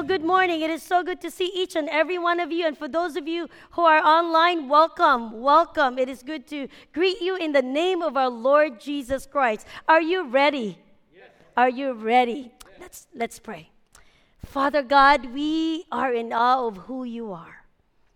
good morning. It is so good to see each and every one of you. And for those of you who are online, welcome, welcome. It is good to greet you in the name of our Lord Jesus Christ. Are you ready? Yes. Are you ready? Yes. Let's pray. Father God, we are in awe of who you are.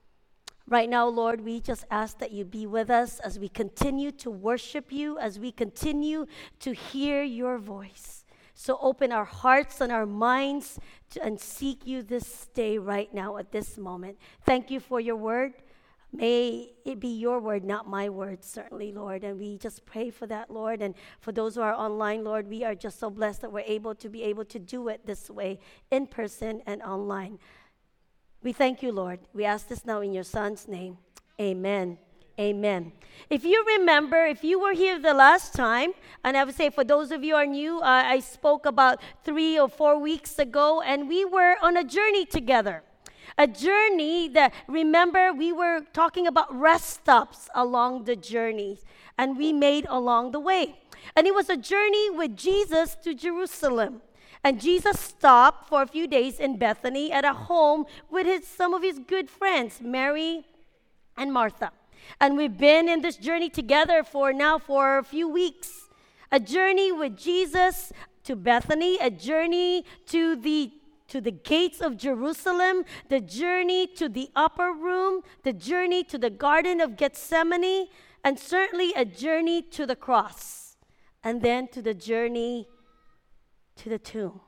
Right now, Lord, we just ask that you be with us as we continue to worship you, as we continue to hear your voice. So open our hearts and our minds and seek you this day right now at this moment. Thank you for your word. May it be your word, not my word, certainly, Lord. And we just pray for that, Lord. And for those who are online, Lord, we are just so blessed that we're able to do it this way, in person and online. We thank you, Lord. We ask this now in your Son's name. Amen. Amen. If you remember, if you were here the last time, and I would say for those of you who are new, I spoke about 3 or 4 weeks ago, and we were on a journey together. A journey that, remember, we were talking about rest stops along the journey, and we made along the way. And it was a journey with Jesus to Jerusalem. And Jesus stopped for a few days in Bethany at a home with some of his good friends, Mary and Martha. And we've been in this journey together for a few weeks. A journey with Jesus to Bethany, a journey to the gates of Jerusalem, the journey to the upper room, the journey to the Garden of Gethsemane, and certainly a journey to the cross, and then to the journey to the tomb.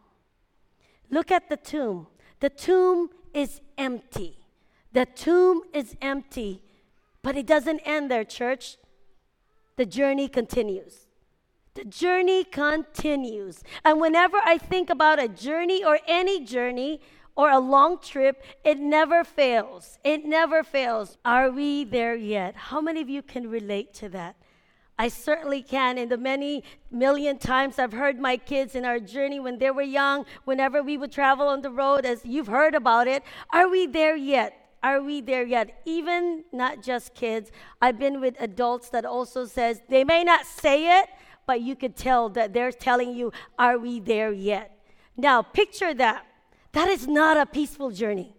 Look at the tomb. The tomb is empty. The tomb is empty. But it doesn't end there, church. The journey continues. The journey continues. And whenever I think about a journey or any journey or a long trip, it never fails. It never fails. Are we there yet? How many of you can relate to that? I certainly can. In the many million times I've heard my kids in our journey when they were young, whenever we would travel on the road, as you've heard about it, are we there yet? Are we there yet? Even not just kids. I've been with adults that also says, they may not say it, but you could tell that they're telling you, are we there yet? Now, picture that. That is not a peaceful journey.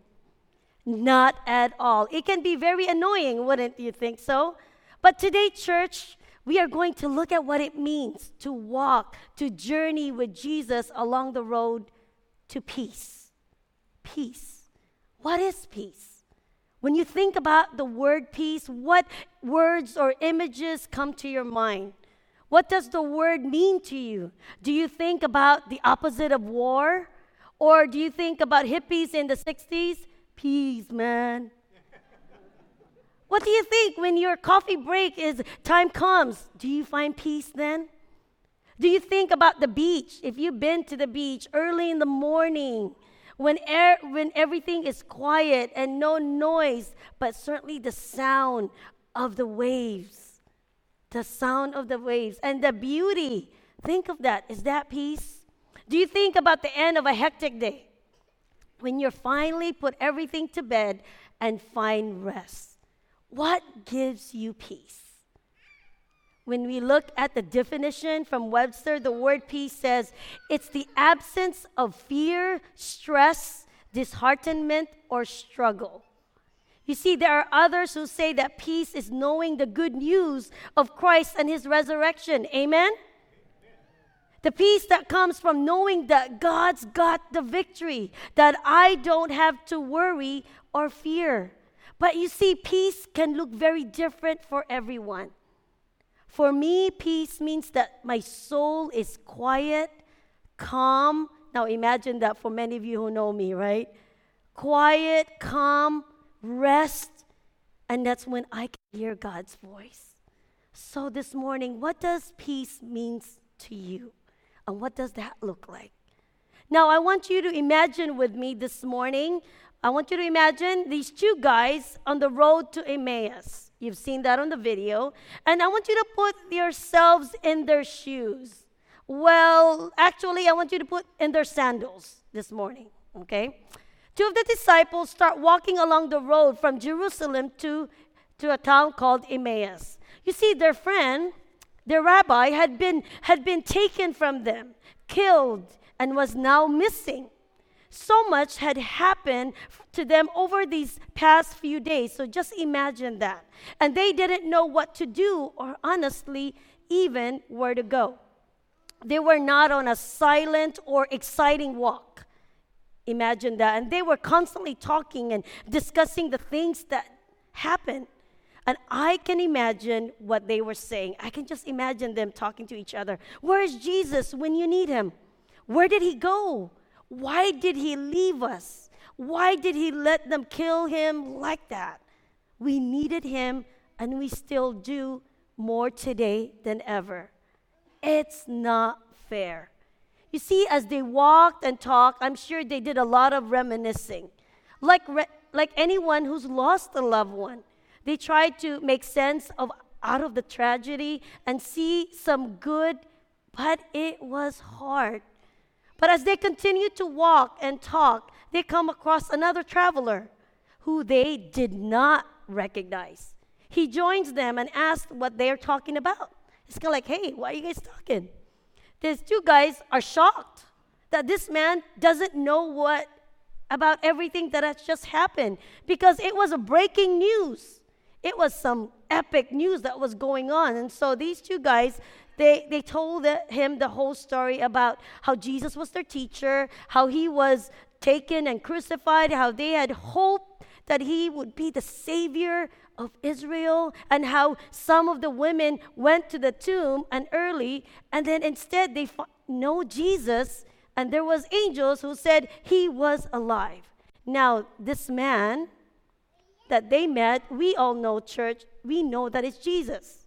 Not at all. It can be very annoying, wouldn't you think so? But today, church, we are going to look at what it means to walk, to journey with Jesus along the road to peace. Peace. What is peace? When you think about the word peace, what words or images come to your mind? What does the word mean to you? Do you think about the opposite of war? Or do you think about hippies in the 60s? Peace, man. What do you think when your coffee break time comes? Do you find peace then? Do you think about the beach? If you've been to the beach early in the morning, when everything is quiet and no noise, but certainly the sound of the waves. The sound of the waves and the beauty. Think of that. Is that peace? Do you think about the end of a hectic day? When you're finally put everything to bed and find rest. What gives you peace? When we look at the definition from Webster, the word peace says, it's the absence of fear, stress, disheartenment, or struggle. You see, there are others who say that peace is knowing the good news of Christ and his resurrection. Amen? The peace that comes from knowing that God's got the victory, that I don't have to worry or fear. But you see, peace can look very different for everyone. For me, peace means that my soul is quiet, calm. Now imagine that for many of you who know me, right? Quiet, calm, rest, and that's when I can hear God's voice. So this morning, what does peace mean to you? And what does that look like? Now, I want you to imagine with me this morning, I want you to imagine these 2 guys on the road to Emmaus. You've seen that on the video. And I want you to put yourselves in their shoes. Well, actually, I want you to put in their sandals this morning, okay? 2 of the disciples start walking along the road from Jerusalem to a town called Emmaus. You see, their friend, their rabbi, had been taken from them, killed, and was now missing. so much had happened to them over these past few days. So just imagine that. And they didn't know what to do or honestly even where to go. They were not on a silent or exciting walk. Imagine that. And they were constantly talking and discussing the things that happened. And I can imagine what they were saying. I can just imagine them talking to each other. Where is Jesus when you need him? Where did he go? Why did he leave us? Why did he let them kill him like that? We needed him, and we still do more today than ever. It's not fair. You see, as they walked and talked, I'm sure they did a lot of reminiscing. Like anyone who's lost a loved one. They tried to make sense out of the tragedy and see some good, but it was hard. But as they continued to walk and talk, they come across another traveler who they did not recognize. He joins them and asks what they're talking about. It's kind of like, hey, why are you guys talking? These two guys are shocked that this man doesn't know about everything that has just happened, because it was a breaking news. It was some epic news that was going on. And so these two guys, they told him the whole story about how Jesus was their teacher, how he was taken and crucified, how they had hoped that he would be the savior of Israel, and how some of the women went to the tomb early, and then instead they know Jesus, and there was angels who said he was alive. Now, this man that they met, we all know, church, we know that it's Jesus.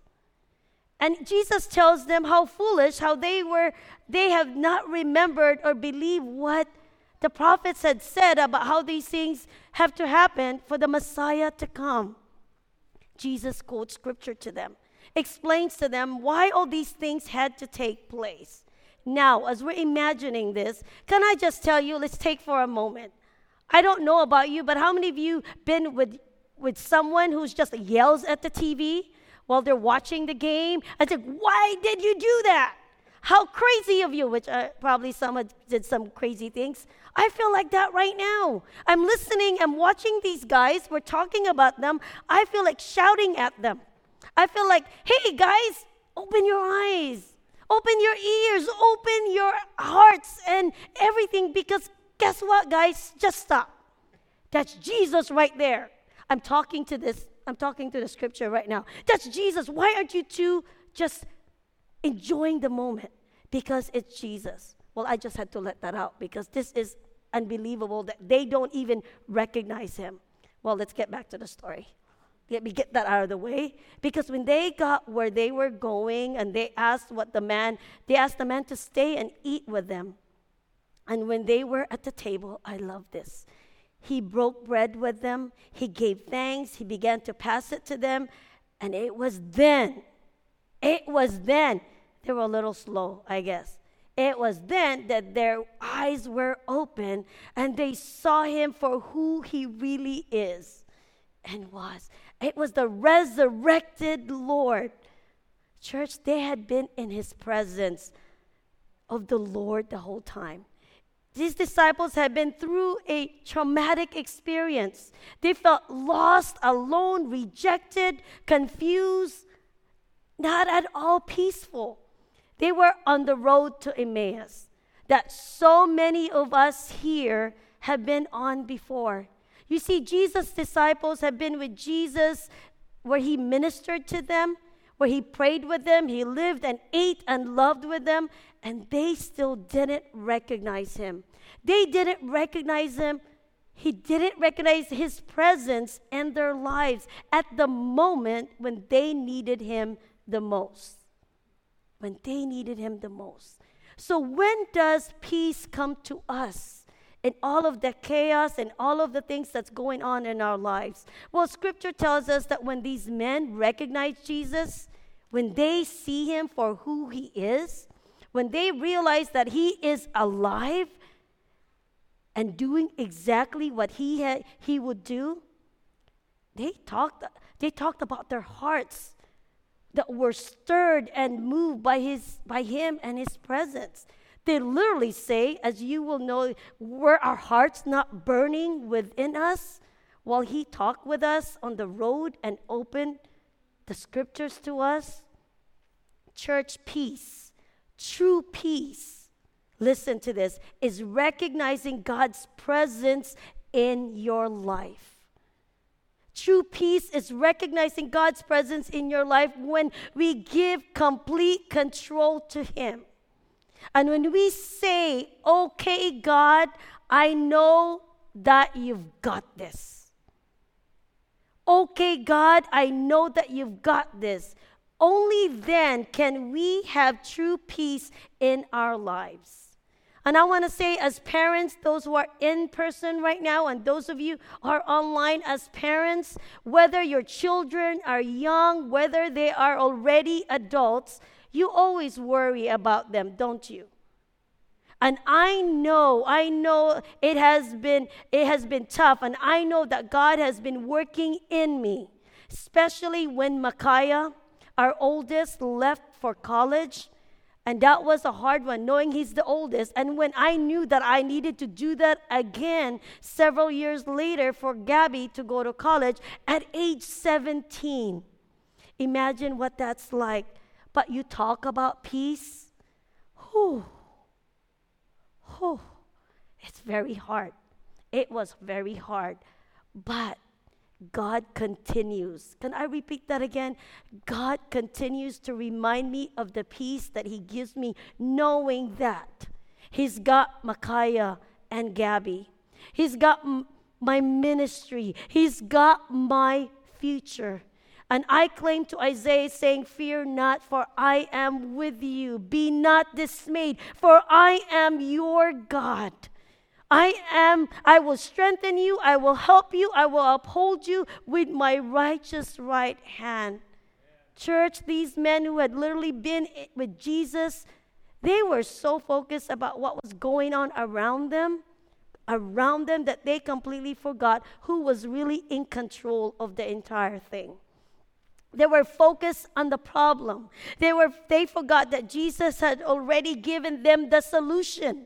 And Jesus tells them how foolish, how they have not remembered or believed what the prophets had said about how these things have to happen for the Messiah to come. Jesus quotes scripture to them, explains to them why all these things had to take place. Now, as we're imagining this, can I just tell you, let's take for a moment. I don't know about you, but how many of you been with someone who's just yells at the TV while they're watching the game and say, why did you do that? How crazy of you, which probably someone did some crazy things. I feel like that right now. I'm listening, I'm watching these guys, we're talking about them. I feel like shouting at them. I feel like, hey guys, open your eyes, open your ears, open your hearts and everything, because guess what, guys? Just stop. That's Jesus right there. I'm talking to the scripture right now. That's Jesus. Why aren't you two just enjoying the moment? Because it's Jesus. Well, I just had to let that out because this is unbelievable that they don't even recognize him. Well, let's get back to the story. Let me get that out of the way. Because when they got where they were going and they asked the man to stay and eat with them. And when they were at the table, I love this. He broke bread with them. He gave thanks. He began to pass it to them. And it was then. They were a little slow, I guess. It was then that their eyes were open and they saw him for who he really is and was. It was the resurrected Lord. Church, they had been in his presence of the Lord the whole time. These disciples had been through a traumatic experience. They felt lost, alone, rejected, confused, not at all peaceful. They were on the road to Emmaus that so many of us here have been on before. You see, Jesus' disciples have been with Jesus where he ministered to them, where he prayed with them, he lived and ate and loved with them, and they still didn't recognize him. They didn't recognize him. He didn't recognize his presence in their lives at the moment when they needed him the most. When they needed him the most. So when does peace come to us in all of the chaos and all of the things that's going on in our lives? Well, scripture tells us that when these men recognize Jesus, when they see him for who he is, when they realize that he is alive and doing exactly what he would do, they talked about their hearts that were stirred and moved by him and his presence. They literally say, as you will know, were our hearts not burning within us while he talked with us on the road and opened the scriptures to us? Church, peace, true peace, listen to this, is recognizing God's presence in your life. True peace is recognizing God's presence in your life when we give complete control to him. And when we say, okay, God, I know that you've got this. Okay, God, I know that you've got this. Only then can we have true peace in our lives. And I want to say, as parents, those who are in person right now, and those of you who are online as parents, whether your children are young, whether they are already adults, you always worry about them, don't you? And I know it has been tough, and I know that God has been working in me, especially when Micaiah, our oldest, left for college. And that was a hard one, knowing he's the oldest. And when I knew that I needed to do that again several years later for Gabby to go to college at age 17. Imagine what that's like. But you talk about peace. Whew. Whew. It's very hard. It was very hard. But God continues. Can I repeat that again? God continues to remind me of the peace that he gives me, knowing that he's got Micaiah and Gabby. He's got my ministry. He's got my future. And I claim to Isaiah saying, fear not, for I am with you. Be not dismayed, for I am your God. I will strengthen you, I will help you, I will uphold you with my righteous right hand. Church, these men who had literally been with Jesus, they were so focused about what was going on around them that they completely forgot who was really in control of the entire thing. They were focused on the problem. They forgot that Jesus had already given them the solution.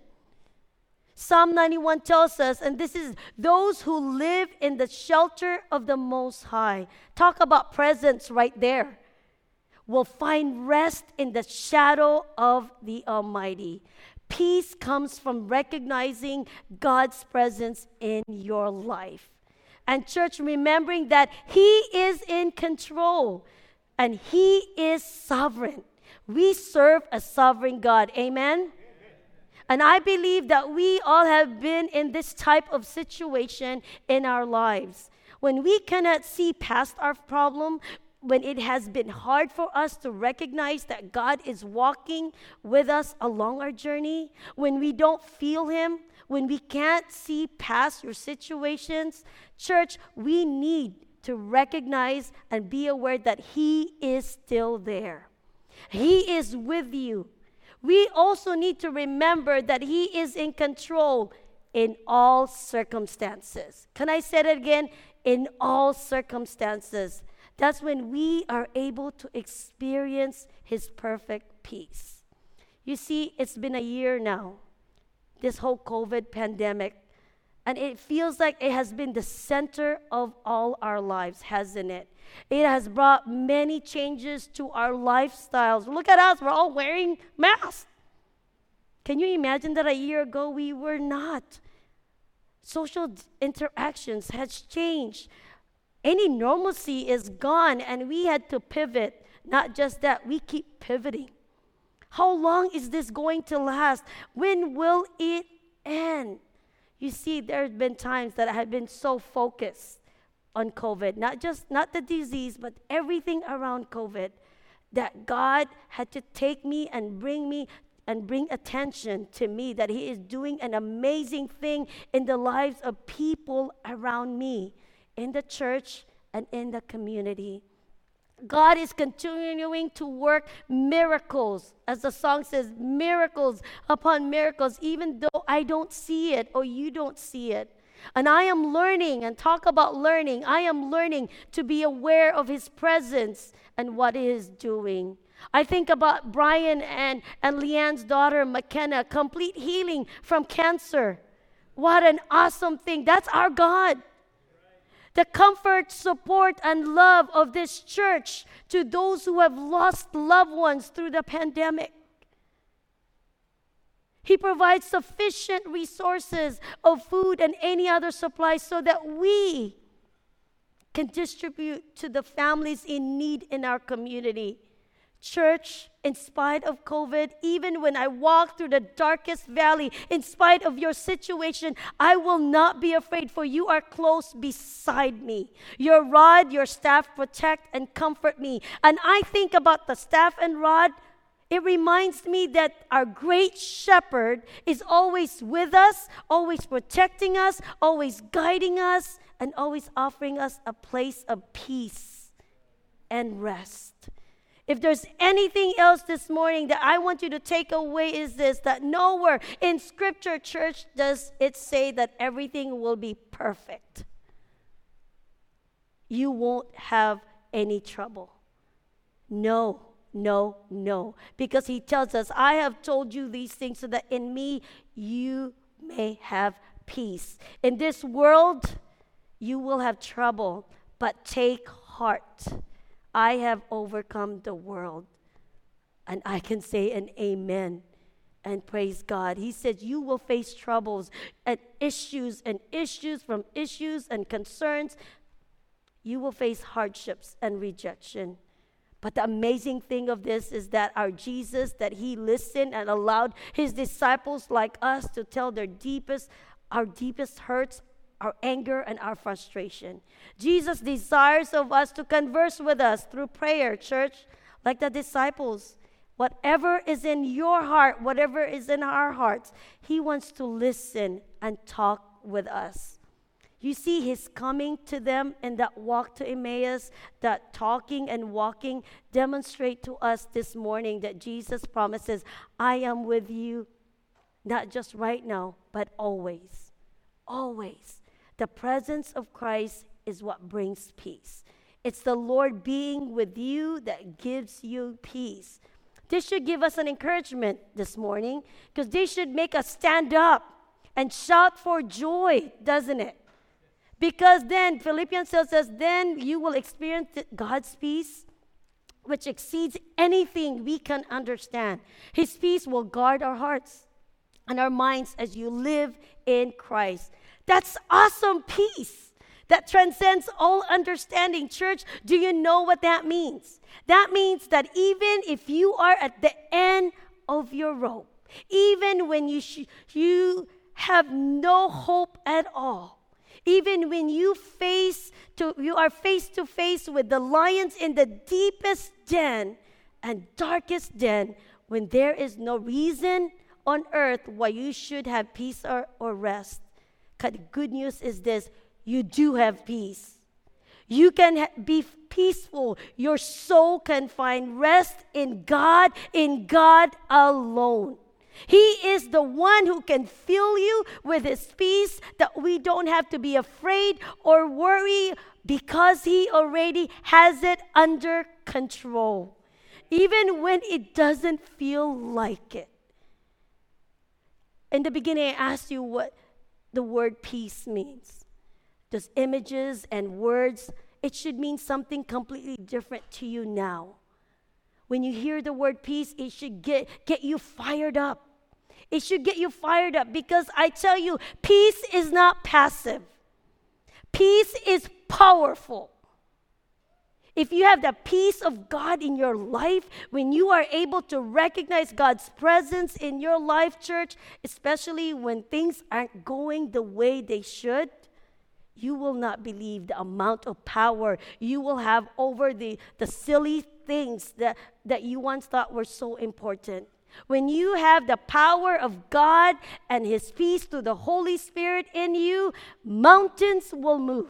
Psalm 91 tells us, and this is those who live in the shelter of the Most High. Talk about presence right there. Will find rest in the shadow of the Almighty. Peace comes from recognizing God's presence in your life. And church, remembering that he is in control and he is sovereign. We serve a sovereign God. Amen? And I believe that we all have been in this type of situation in our lives. When we cannot see past our problem, when it has been hard for us to recognize that God is walking with us along our journey, when we don't feel him, when we can't see past your situations, church, we need to recognize and be aware that he is still there. He is with you. We also need to remember that he is in control in all circumstances. Can I say it again? In all circumstances. That's when we are able to experience his perfect peace. You see, it's been a year now, this whole COVID pandemic, and it feels like it has been the center of all our lives, hasn't it? It has brought many changes to our lifestyles. Look at us, we're all wearing masks. Can you imagine that a year ago we were not? Social interactions has changed. Any normalcy is gone, and we had to pivot. Not just that, we keep pivoting. How long is this going to last? When will it end? You see, there have been times that I have been so focused on COVID, not the disease, but everything around COVID, that God had to take me and bring attention to me, that he is doing an amazing thing in the lives of people around me, in the church and in the community. God is continuing to work miracles, as the song says, miracles upon miracles, even though I don't see it or you don't see it. And I am learning, and talk about learning, I am learning to be aware of his presence and what he is doing. I think about Brian and Leanne's daughter, McKenna, complete healing from cancer. What an awesome thing. That's our God. The comfort, support, and love of this church to those who have lost loved ones through the pandemic. He provides sufficient resources of food and any other supplies so that we can distribute to the families in need in our community. Church, in spite of COVID, even when I walk through the darkest valley, in spite of your situation, I will not be afraid, for you are close beside me. Your rod, your staff protect and comfort me. And I think about the staff and rod. It reminds me that our great shepherd is always with us, always protecting us, always guiding us, and always offering us a place of peace and rest. If there's anything else this morning that I want you to take away is this, that nowhere in Scripture, church, does it say that everything will be perfect. You won't have any trouble. No. Because he tells us, I have told you these things so that in me you may have peace. In this world, you will have trouble, but take heart. I have overcome the world. And I can say an amen and praise God. He said you will face troubles and issues from issues and concerns. You will face hardships and rejection. But the amazing thing of this is that our Jesus, that he listened and allowed his disciples like us to tell our deepest hurts, our anger, and our frustration. Jesus desires of us to converse with us through prayer, church, like the disciples. Whatever is in your heart, whatever is in our hearts, he wants to listen and talk with us. You see his coming to them and that walk to Emmaus, that talking and walking demonstrate to us this morning that Jesus promises, I am with you, not just right now, but always. Always. The presence of Christ is what brings peace. It's the Lord being with you that gives you peace. This should give us an encouragement this morning, because this should make us stand up and shout for joy, doesn't it? Because then, Philippians tells us, then you will experience God's peace, which exceeds anything we can understand. His peace will guard our hearts and our minds as you live in Christ. That's awesome peace that transcends all understanding. Church, do you know what that means? That means that even if you are at the end of your rope, even when you have no hope at all, even when you are face to face with the lions in the deepest den and darkest den, when there is no reason on earth why you should have peace or rest. The good news is this: you do have peace. You can be peaceful. Your soul can find rest in God alone. He is the one who can fill you with his peace, that we don't have to be afraid or worry, because he already has it under control, even when it doesn't feel like it. In the beginning, I asked you what the word peace means. Those images and words, it should mean something completely different to you now. When you hear the word peace, it should get you fired up. It should get you fired up, because I tell you, peace is not passive. Peace is powerful. If you have the peace of God in your life, when you are able to recognize God's presence in your life, church, especially when things aren't going the way they should, you will not believe the amount of power you will have over the silly things that you once thought were so important. When you have the power of God and his peace through the Holy Spirit in you, mountains will move.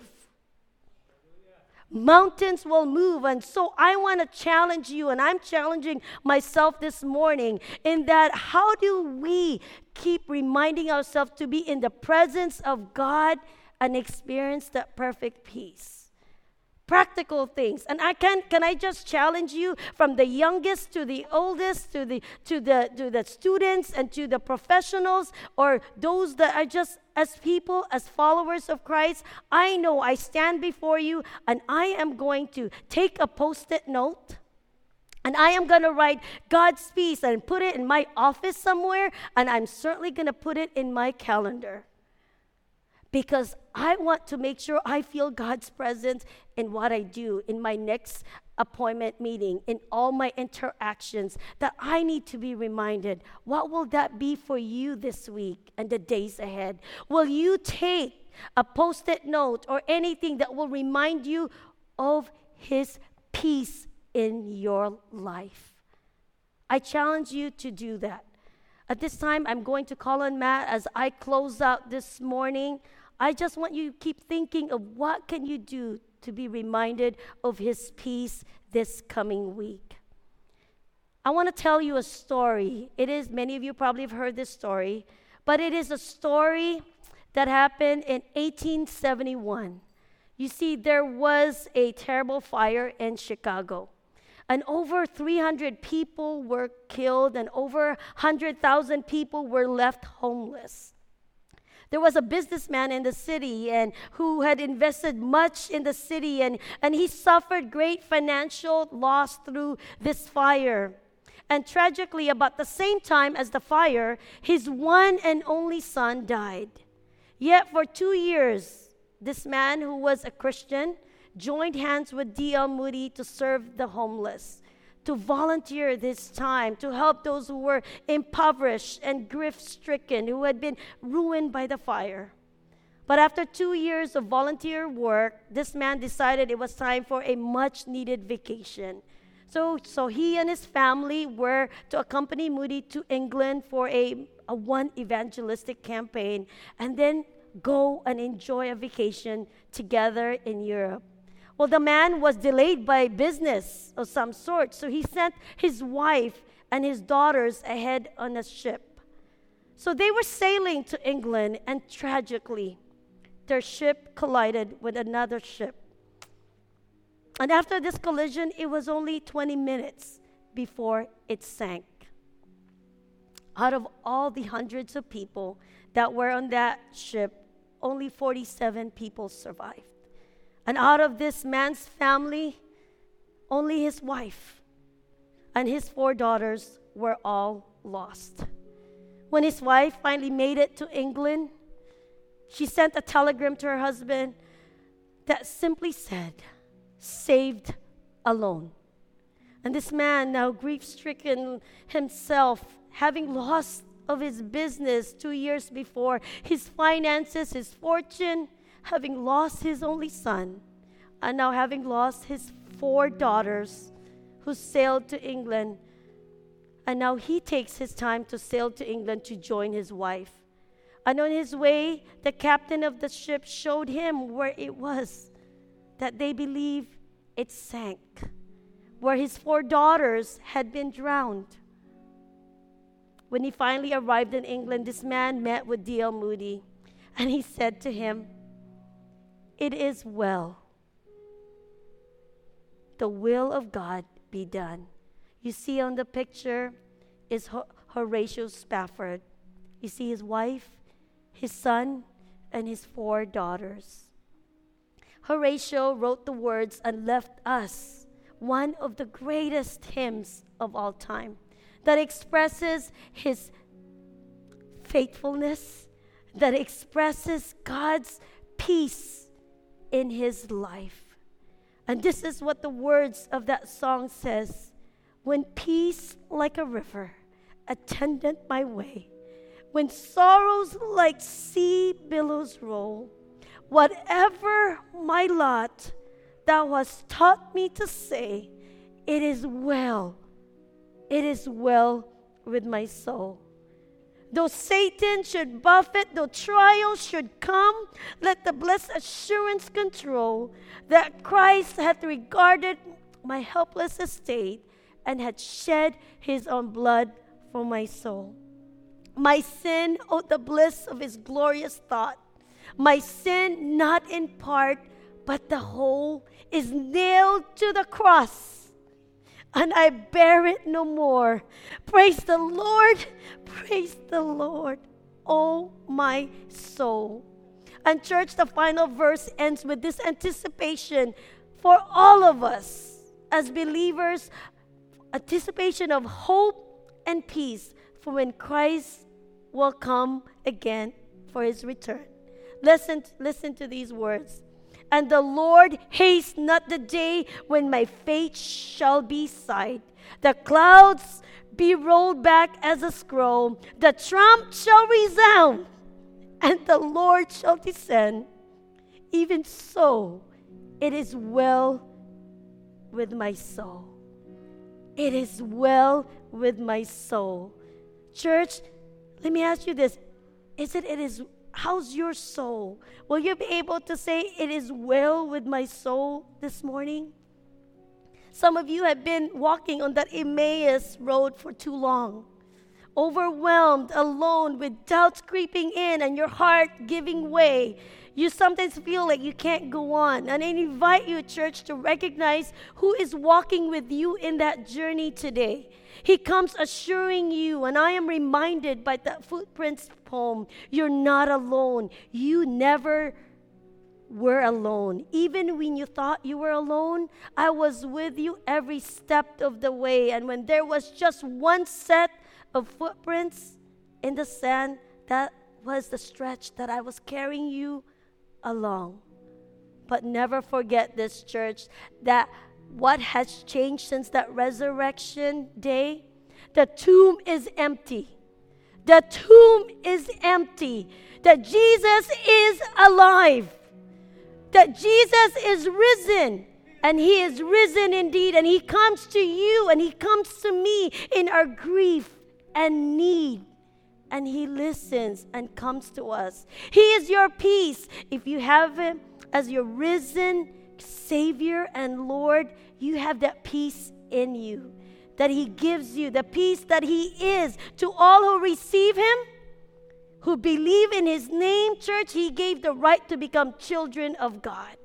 Mountains will move. And so I want to challenge you, and I'm challenging myself this morning, in that how do we keep reminding ourselves to be in the presence of God and experience that perfect peace? practical things. And can I just challenge you, from the youngest to the oldest, to the students and to the professionals, or those that are just as people, as followers of Christ. I know I stand before you, and I am going to take a post-it note, and I am going to write God's peace and put it in my office somewhere, and I'm certainly going to put it in my calendar. Because I want to make sure I feel God's presence in what I do, in my next appointment meeting, in all my interactions, that I need to be reminded. What will that be for you this week and the days ahead? Will you take a post-it note or anything that will remind you of His peace in your life? I challenge you to do that. At this time, I'm going to call on Matt as I close out this morning. I just want you to keep thinking of what can you do to be reminded of His peace this coming week. I want to tell you a story. Many of you probably have heard this story, but it is a story that happened in 1871. You see, there was a terrible fire in Chicago. And over 300 people were killed, and over 100,000 people were left homeless. There was a businessman in the city and who had invested much in the city, and he suffered great financial loss through this fire. And tragically, about the same time as the fire, his one and only son died. Yet for 2 years, this man, who was a Christian, joined hands with D.L. Moody to serve the homeless, to volunteer this time, to help those who were impoverished and grief-stricken, who had been ruined by the fire. But after 2 years of volunteer work, this man decided it was time for a much-needed vacation. So he and his family were to accompany Moody to England for a one evangelistic campaign, and then go and enjoy a vacation together in Europe. Well, the man was delayed by business of some sort, so he sent his wife and his daughters ahead on a ship. So they were sailing to England, and tragically, their ship collided with another ship. And after this collision, it was only 20 minutes before it sank. Out of all the hundreds of people that were on that ship, only 47 people survived. And out of this man's family, only his wife and his 4 daughters were all lost. When his wife finally made it to England, she sent a telegram to her husband that simply said, "Saved alone." And this man, now grief-stricken himself, having lost of his business 2 years before, his finances, his fortune, having lost his only son, and now having lost his 4 daughters who sailed to England, and now he takes his time to sail to England to join his wife. And on his way, the captain of the ship showed him where it was that they believe it sank, where his 4 daughters had been drowned. When he finally arrived in England, this man met with D.L. Moody, and he said to him, "It is well. The will of God be done." You see on the picture is Horatio Spafford. You see his wife, his son, and his 4 daughters. Horatio wrote the words and left us one of the greatest hymns of all time that expresses his faithfulness, that expresses God's peace in his life. And this is what the words of that song says: "When peace like a river attended my way, when sorrows like sea billows roll, whatever my lot, thou hast taught me to say, it is well with my soul. Though Satan should buffet, though trials should come, let the blessed assurance control that Christ hath regarded my helpless estate and hath shed his own blood for my soul. My sin owed the bliss of his glorious thought. My sin, not in part, but the whole, is nailed nailed to the cross, and I bear it no more. Praise the Lord. Praise the Lord, oh my soul. And church, the final verse ends with this anticipation for all of us as believers, anticipation of hope and peace for when Christ will come again for his return. Listen to these words. And the Lord haste not the day when my fate shall be sight. The clouds be rolled back as a scroll. The trump shall resound, and the Lord shall descend. Even so, it is well with my soul. It is well with my soul. Church, let me ask you this. How's your soul? Will you be able to say, it is well with my soul this morning? Some of you have been walking on that Emmaus road for too long. Overwhelmed, alone, with doubts creeping in and your heart giving way. You sometimes feel like you can't go on. And I invite you, church, to recognize who is walking with you in that journey today. He comes assuring you, and I am reminded by that Footprints poem, you're not alone. You never were alone. Even when you thought you were alone, I was with you every step of the way. And when there was just one set of footprints in the sand, that was the stretch that I was carrying you along. But never forget this, church, that what has changed since that resurrection day? The tomb is empty. The tomb is empty. That Jesus is alive. That Jesus is risen. And he is risen indeed. And he comes to you and he comes to me in our grief and need. And he listens and comes to us. He is your peace. If you have him as your risen Savior and Lord, you have that peace in you that he gives you, the peace that he is. To all who receive him, who believe in his name, church, he gave the right to become children of God.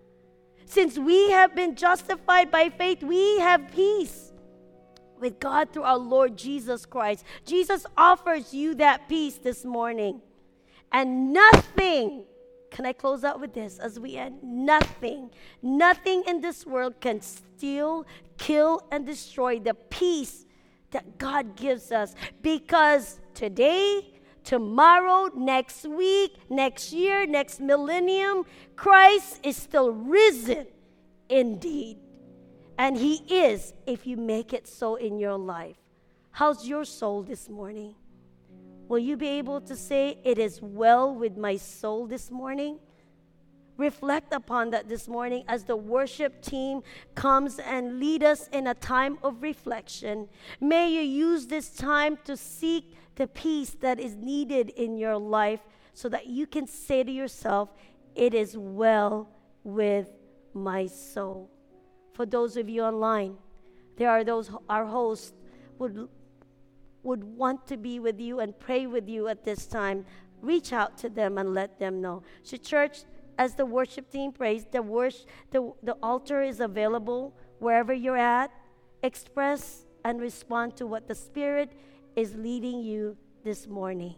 Since we have been justified by faith, we have peace with God through our Lord Jesus Christ. Jesus offers you that peace this morning. And nothing, can I close out with this as we end? Nothing in this world can steal, kill, and destroy the peace that God gives us. Because today, tomorrow, next week, next year, next millennium, Christ is still risen indeed. And he is, if you make it so in your life. How's your soul this morning? Will you be able to say, it is well with my soul this morning? Reflect upon that this morning as the worship team comes and lead us in a time of reflection. May you use this time to seek the peace that is needed in your life so that you can say to yourself, it is well with my soul. For those of you online, there are those, our hosts would want to be with you and pray with you at this time. Reach out to them and let them know. So church, as the worship team prays, the altar is available wherever you're at. Express and respond to what the Spirit is leading you this morning.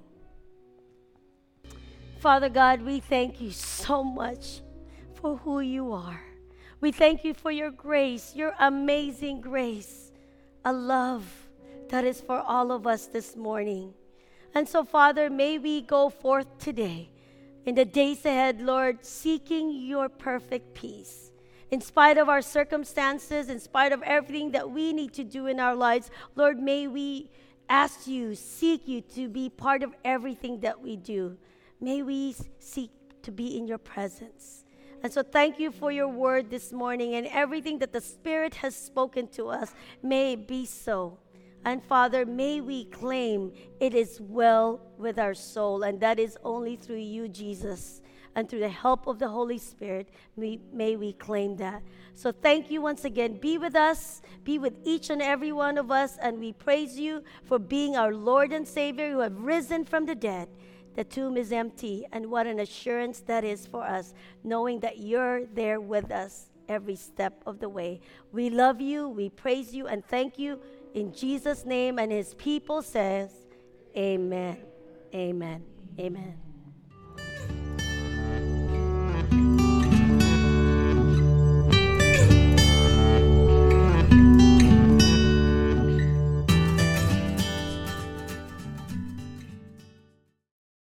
Father God, we thank you so much for who you are. We thank you for your grace, your amazing grace, a love that is for all of us this morning. And so, Father, may we go forth today in the days ahead, Lord, seeking your perfect peace. In spite of our circumstances, in spite of everything that we need to do in our lives, Lord, may we ask you, seek you to be part of everything that we do. May we seek to be in your presence. And so thank you for your word this morning and everything that the Spirit has spoken to us. May it be so. And Father, may we claim it is well with our soul. And that is only through you, Jesus. And through the help of the Holy Spirit, may we claim that. So thank you once again. Be with us. Be with each and every one of us. And we praise you for being our Lord and Savior who have risen from the dead. The tomb is empty, and what an assurance that is for us, knowing that you're there with us every step of the way. We love you, we praise you, and thank you in Jesus' name. And his people says, amen, amen, amen.